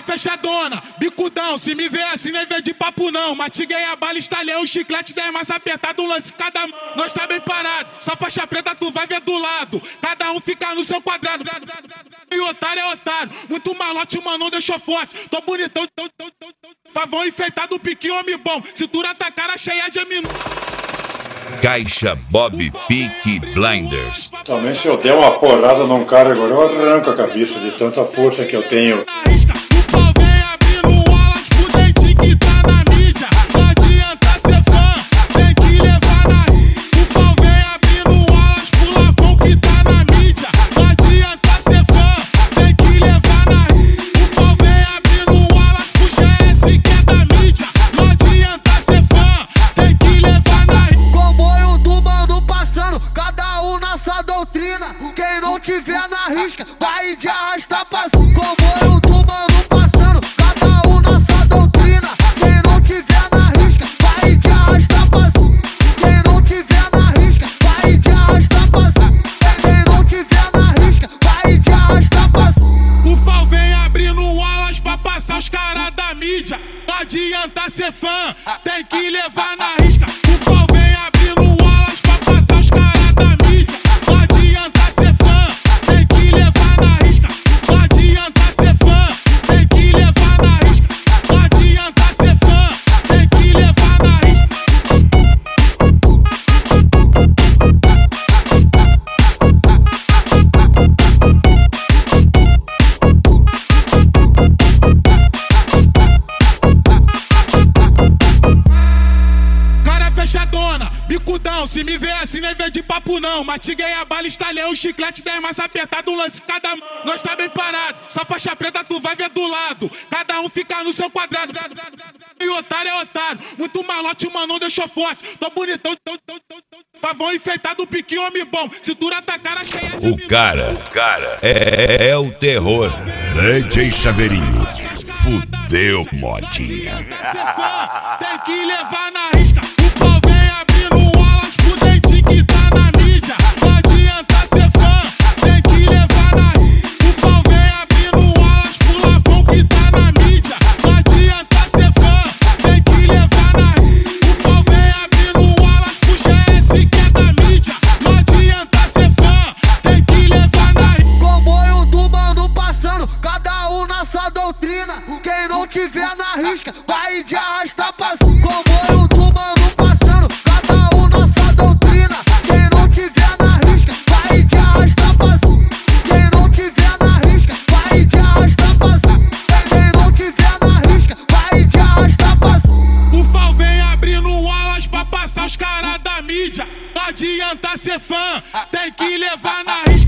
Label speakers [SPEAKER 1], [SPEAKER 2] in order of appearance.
[SPEAKER 1] fechadona, bicudão, se me vê assim nem vê de papo não. Matiguei a bala, estalhei o chiclete, 10 massa apertado, um lance cada mão. Nós tá bem parado, só faixa preta tu vai ver do lado. Cada um fica no seu quadrado. E otário é otário, muito malote, mano, não deixou forte. Tô bonitão, pavão enfeitado, piquinho, homem bom. Cintura tá cara cheia de minu.
[SPEAKER 2] Caixa Bob Peaky Blinders.
[SPEAKER 3] Também se eu der uma porrada num cara agora, eu arranco a cabeça de tanta força que eu tenho.
[SPEAKER 1] O pau vem abrindo alas pro dentinho que tá na mídia. Não adianta ser fã, tem que levar na risca. O pau vem abrindo alas pro lavão que tá na mídia. Não adianta ser fã, tem que levar na risca. O pau vem abrindo alas pro GS que é da mídia. Não adianta ser fã, tem que levar na risca.
[SPEAKER 4] Comboio do mano passando, cada um na sua doutrina. Quem não tiver na risca, vai de arrasta pra cima. Comboio do mano passando, cada um na sua doutrina. Quem não tiver na risca, vai de arrasta pra cima. Quem não tiver na risca, vai de arrasta pra cima. Quem não tiver na risca, vai de arrasta pra cima.
[SPEAKER 1] O pau vem abrindo alas pra passar os caras da mídia. Não adianta ser fã, tem que levar na risca. O pau vem abrindo alas pra passar os caras da mídia. Não adianta ser fã, tem que levar na risca. Não adianta ser fã, tem que levar na risca. Não adianta ser fã, tem que levar na risca. Cara fechadona, bicudão, se me vê assim nem vê de papo não. Matiguei a bala, estalhei o chiclete, 10 massa apertado, um lance cada mão. Nós tá bem parado, só faixa preta tu vai ver do lado. Cada um fica no seu quadrado. E otário é otário, muito malote, mano, não deixou forte. Tô bonitão, pavão enfeitado, piquinho, homem bom. Cintura tá cara cheia de
[SPEAKER 2] O cara é o terror. DJ Chaveirinho. Fudeu, modinha.
[SPEAKER 1] Tem que levar na risca. O pau vem abrindo alas pro dentinho que tá na mídia. Não adianta ser fã, tem que levar na risca. O pau vem abrindo alas pro lavão que tá na mídia. Não adianta ser fã, tem que levar na risca. O pau vem abrindo alas pro GS que é da mídia. Não adianta ser fã, tem que levar na risca.
[SPEAKER 4] Comboio do mano passando, cada um na sua doutrina. Quem não tiver na risca, vai de arrasta pra cima. Comboio do mano passando, cada um na sua doutrina. Quem não tiver na risca, vai de arrasta pra cima. Quem não tiver na risca, vai de arrasta pra cima. Quem não tiver na risca, vai de arrasta pra cima.
[SPEAKER 1] O pau vem abrindo alas pra passar os caras da mídia. Não adianta ser fã, tem que levar na risca.